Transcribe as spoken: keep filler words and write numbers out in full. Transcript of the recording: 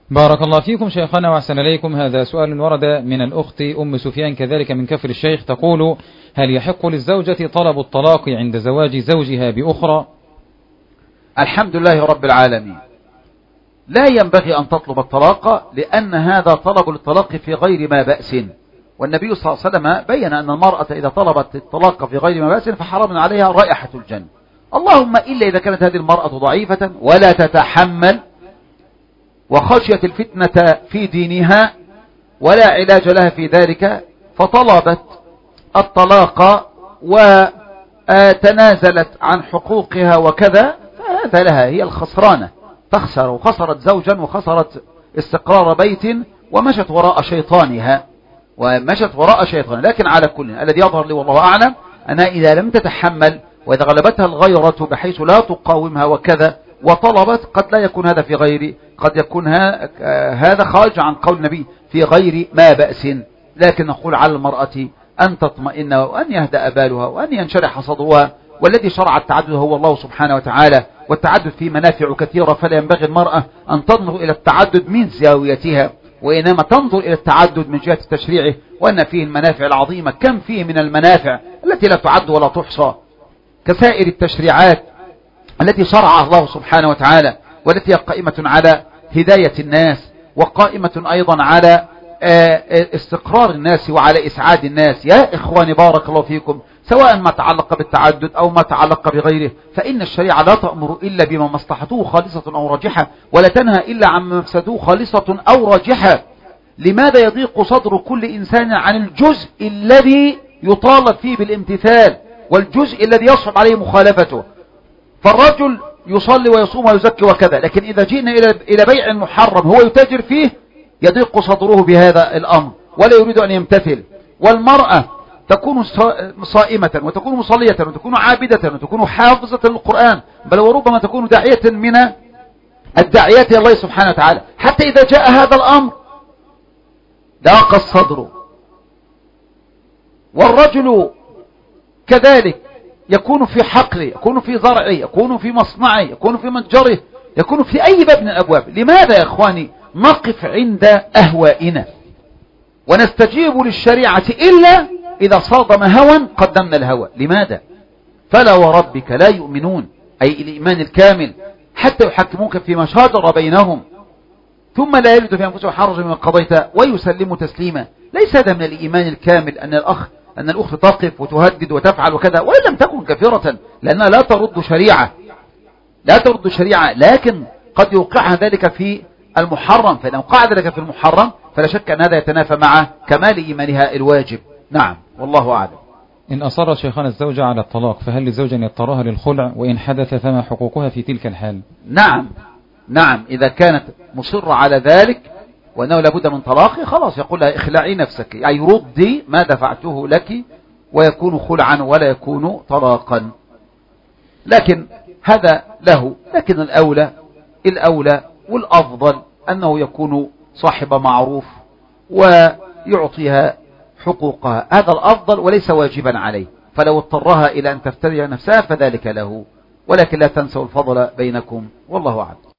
بارك الله فيكم شيخنا وأحسن إليكم. هذا سؤال ورد من الأخت أم سفيان كذلك من كفر الشيخ، تقول: هل يحق للزوجة طلب الطلاق عند زواج زوجها بأخرى؟ الحمد لله رب العالمين، لا ينبغي أن تطلب الطلاق، لأن هذا طلب الطلاق في غير ما بأس، والنبي صلى الله عليه وسلم بين أن المرأة إذا طلبت الطلاق في غير ما بأس فحرم عليها رائحة الجنة، اللهم إلا إذا كانت هذه المرأة ضعيفة ولا تتحمل وخشيت الفتنة في دينها ولا علاج لها في ذلك فطلبت الطلاق وتنازلت عن حقوقها وكذا، فهذا لها، هي الخسرانة، تخسر، وخسرت زوجا وخسرت استقرار بيت ومشت وراء شيطانها ومشت وراء شيطان. لكن على كل الذي يظهر لي والله أعلم أنها إذا لم تتحمل وإذا غلبتها الغيرة بحيث لا تقاومها وكذا وطلبت، قد لا يكون هذا في غير، قد يكون هذا خارج عن قول النبي في غير ما بأس. لكن نقول على المرأة أن تطمئن وأن يهدأ بالها وأن ينشرح صدرها، والذي شرع التعدد هو الله سبحانه وتعالى، والتعدد فيه منافع كثيرة، فلا ينبغي المرأة أن تنظر إلى التعدد من زاويتها، وإنما تنظر إلى التعدد من جهة التشريع، وأن فيه المنافع العظيمة. كم فيه من المنافع التي لا تعد ولا تحصى، كسائر التشريعات التي شرعها الله سبحانه وتعالى، والتي هي قائمة على هداية الناس، وقائمة أيضا على استقرار الناس وعلى إسعاد الناس. يا إخواني بارك الله فيكم، سواء ما تعلق بالتعدد أو ما تعلق بغيره، فإن الشريعة لا تأمر إلا بما مصلحته خالصة أو راجحة، ولا تنهى إلا عن مفسده خالصة أو راجحة. لماذا يضيق صدر كل إنسان عن الجزء الذي يطالب فيه بالامتثال والجزء الذي يصعب عليه مخالفته؟ فالرجل يصلي ويصوم ويزكي وكذا، لكن إذا جئنا إلى بيع محرم هو يتاجر فيه يضيق صدره بهذا الأمر ولا يريد أن يمتثل. والمرأة تكون صائمة وتكون مصلية وتكون عابدة وتكون حافظة للقرآن، بل وربما تكون داعية من الداعيات إلى الله سبحانه وتعالى، حتى إذا جاء هذا الأمر ضاق الصدر. والرجل كذلك يكون في حقله، يكون في زرعه، يكون في مصنعه، يكون في متجره، يكون في أي باب من الأبواب. لماذا يا إخواني نقف عند أهوائنا ونستجيب للشريعة إلا إذا صادم هوى قدمنا الهوى؟ لماذا؟ فلا وربك لا يؤمنون، أي الإيمان الكامل، حتى يحكموك فيما شجر بينهم ثم لا يجد في أنفسهم حرج مما قضيت ويسلموا تسليما. ليس هذا من الإيمان الكامل أن الأخ أن الأخت تقف وتهدد وتفعل وكذا، وإن لم تكن كثيرة، لأنها لا ترد شريعة، لا ترد شريعة، لكن قد يوقعها ذلك في المحرم، فإن وقع ذلك في المحرم فلا شك أن هذا يتنافى مع كمال إيمانها الواجب. نعم والله أعلم. إن أصر شيخنا الزوجة على الطلاق فهل للزوجة أن يضطرها للخلع؟ وإن حدث فما حقوقها في تلك الحال؟ نعم نعم إذا كانت مصرة على ذلك وأنه لابد من طلاق، خلاص يقول لها اخلعي نفسك، يعني ردي ما دفعته لك، ويكون خلعا ولا يكون طلاقا. لكن هذا له، لكن الأولى الأولى والأفضل أنه يكون صاحب معروف ويعطيها حقوقها، هذا الأفضل وليس واجبا عليه. فلو اضطرها إلى أن تفتري نفسها فذلك له، ولكن لا تنسوا الفضل بينكم، والله أعلم.